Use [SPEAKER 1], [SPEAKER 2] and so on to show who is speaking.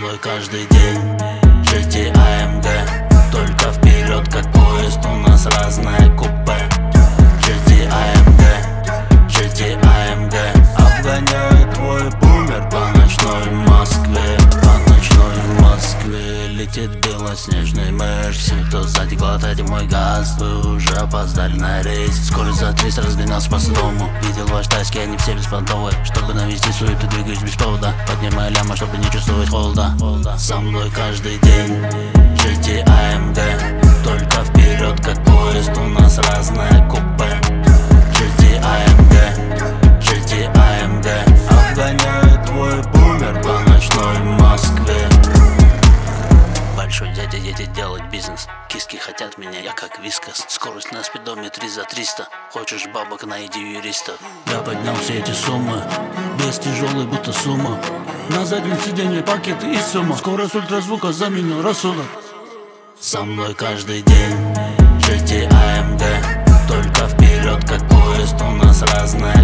[SPEAKER 1] мной каждый день. GT AMG, только вперед как поезд, у нас разное купе. GT AMG, обгоняет твой бумер по ночной Москве. По ночной Москве летит белоснежный Мерси. Кто сзади глотает мой газ, вы уже опоздали на рейс. Скорость за 300 разгонялся по дому. Видел ваш тайский, они все беспонтовые. Чтобы навести суету, двигаюсь без повода. Поднимаю ляма, чтобы не чувствовать холода. Со мной каждый день GT AMG, только вперед как поезд, у нас разное купе. GT AMG, обгоняет твой бумер по ночной Москве. Большой дядя едет делать бизнес. Киски хотят меня, я как вискас. Скорость на спидометре за 300. Хочешь бабок, найди юриста. Я поднял все эти суммы. Вес тяжелый, будто сумма. На заднем сиденье пакеты и сумма. Скорость ультразвука заменил рассудок. Со мной каждый день GT AMG, только вперед как поезд, у нас разное